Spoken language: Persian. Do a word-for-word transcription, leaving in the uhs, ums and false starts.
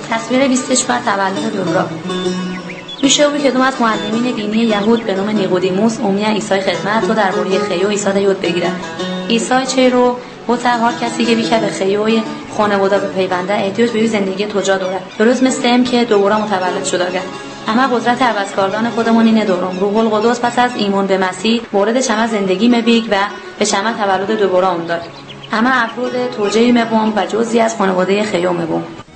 تصویر بیست و چهار تولد دورا. میشه او که دوم از معلمین دینی یهود به نام نیقودیموس اومی عیسی خدمت و درباره خیو عیسی یاد بگیرد. عیسی چه رو و هر کسی که بیشه به خیوی خانواده به پیونده احتیاج به زندگی توجا دارد. درست مثل ام که دوباره متولد شده است. اما قدرت عوضکردان خودمون اینه دورم. روح القدس پس از ایمان به مسیح وارد شما زندگی میبیگ و به شما تولد دوباره اون داد. اما افراد توجیه میبوم و جزئی از خانواده خیو میبوم.